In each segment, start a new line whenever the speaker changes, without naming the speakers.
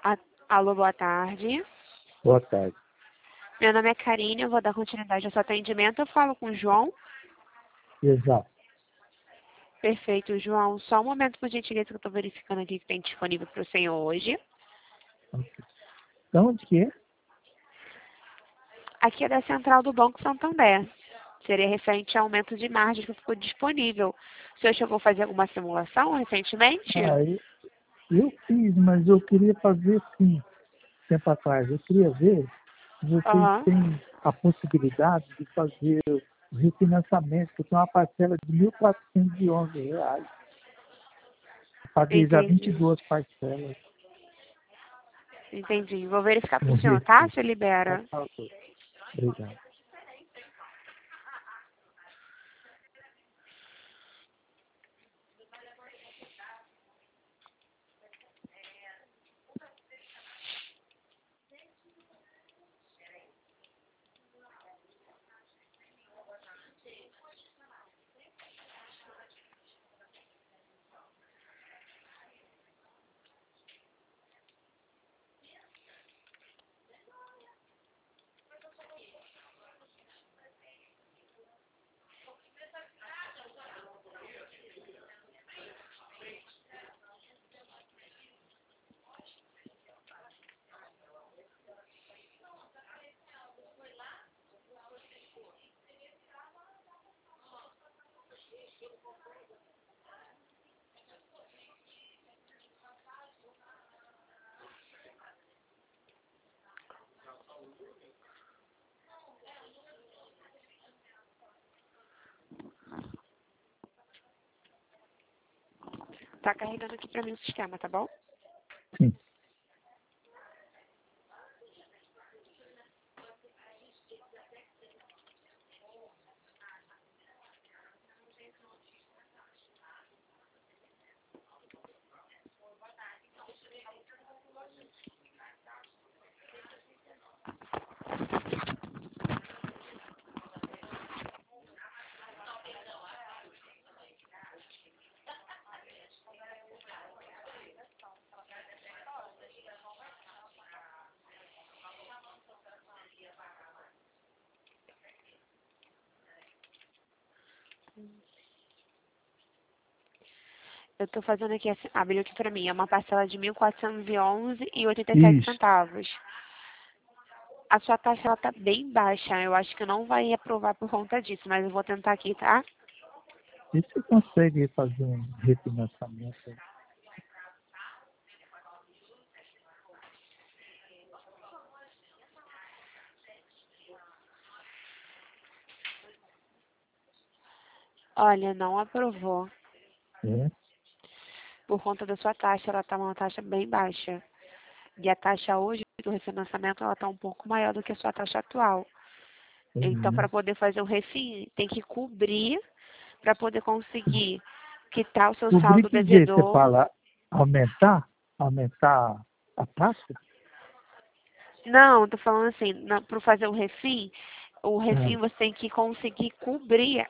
A- Alô, boa tarde.
Boa tarde.
Meu nome é Karine, eu vou dar continuidade ao seu atendimento. Eu falo com o João.
Exato.
Perfeito, João. Só um momento, por gentileza, que eu estou verificando aqui que tem disponível para o senhor hoje.
Então, onde que é?
Aqui é da Central do Banco Santander. Seria referente ao aumento de margem que ficou disponível. O senhor chegou a fazer alguma simulação recentemente?
Eu fiz, mas eu queria fazer assim, tempo atrás. Eu queria ver se vocês
Aham,
têm a possibilidade de fazer o refinanciamento, que tem uma parcela de R$ 1.411. Eu paguei já
entendi.
22 parcelas
Entendi. Vou verificar para
no
o senhor, tá?
refis.
Se
Por
libera.
favor. Obrigado.
Tá carregando aqui para mim o sistema, tá bom?
Sim.
Eu estou fazendo aqui, abriu aqui para mim, é uma parcela de 1.411,87
Isso.
centavos. A sua taxa ela tá bem baixa, eu acho que eu não vai aprovar por conta disso, mas eu vou tentar aqui, tá?
E você consegue fazer um refinanciamento?
Olha, não aprovou.
É?
Por conta da sua taxa, ela tá uma taxa bem baixa. E a taxa hoje do refinanciamento, ela tá um pouco maior do que a sua taxa atual. Então,
Uhum.
para poder fazer um refim, tem que cobrir para poder conseguir quitar o seu
Cobrir
saldo
que jeito? Você
devedor.
fala aumentar a taxa?
Não, tô falando assim, para fazer o refim
É.
você tem que conseguir cobrir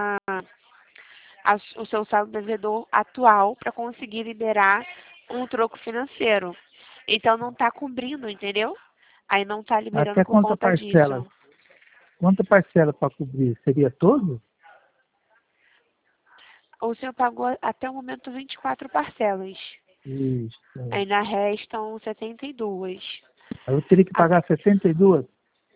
o seu saldo devedor atual para conseguir liberar um troco financeiro. Então não está cobrindo, entendeu? Aí não está liberando
Até
por conta disso.
quanta parcela para cobrir? Seria todo?
O senhor pagou até o momento 24 parcelas.
Isso.
Ainda restam 72.
Aí eu teria que
A-
pagar 72?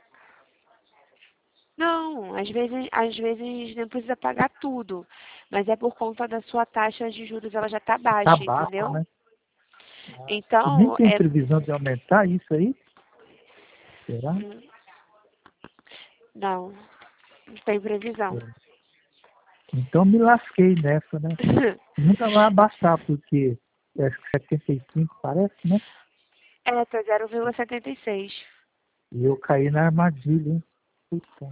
Não, às vezes não precisa pagar tudo, mas é por conta da sua taxa de juros, ela já está
Tá
baixa,
baixo,
entendeu?
né? E nem
Então,
tem previsão de aumentar isso aí? Será?
não, não tem previsão.
É. Então me lasquei nessa, né? Nunca vai abaixar, porque acho que 75 parece, né?
É, tá 0,76.
E eu caí na armadilha, hein? Puta.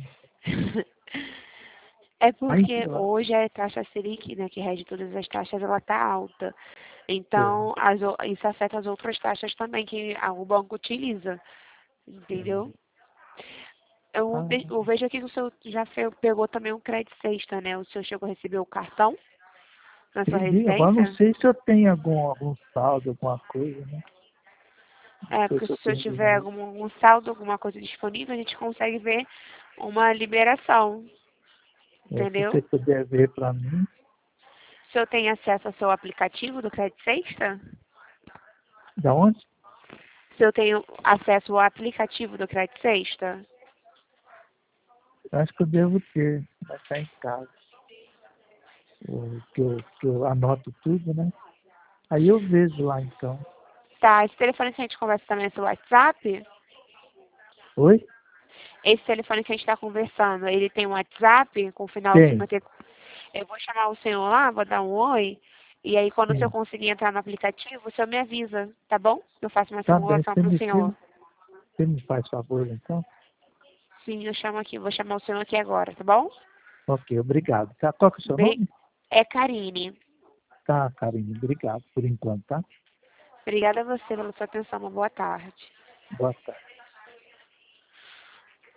É
Aí,
porque hoje a taxa Selic, né, que rege todas as taxas, ela tá alta.
é,
Então, isso afeta as outras taxas também que o banco utiliza, entendeu?
ah,
Eu vejo aqui que o senhor já pegou também um crédito sexta, né? O senhor chegou a receber o cartão na sua
peguei. Agora não
residência?
sei se eu tenho algum saldo, alguma coisa, né?
É,
Sei
porque
se eu
se eu
tenho
tiver
dinheiro.
algum saldo, alguma coisa disponível, a gente consegue ver uma liberação,
Se você
entendeu?
puder ver para mim,
O senhor tem acesso ao seu aplicativo do Crédito Sexta?
da onde?
Se eu tenho acesso ao aplicativo do Crédito Sexta?
Eu acho que eu devo ter, vai estar em casa. Que eu anoto tudo, né? Aí eu vejo lá então.
Tá, esse telefone que a gente conversa também é seu WhatsApp?
Oi?
Esse telefone que a gente está conversando, ele tem um WhatsApp com o final
Tem,
50. Eu vou chamar o senhor lá, vou dar um oi. E aí, quando o senhor
sim.
conseguir entrar no aplicativo, o senhor me avisa, tá bom? Eu faço uma
Tá bem,
simulação para o senhor.
você me faz favor então?
Sim, eu chamo aqui, vou chamar o senhor aqui agora, tá bom?
Ok, obrigado. Tá, qual que é o seu nome?
É Karine.
Tá, Karine, obrigado por enquanto, tá?
Obrigada a você pela sua atenção. Uma boa tarde.
Boa tarde.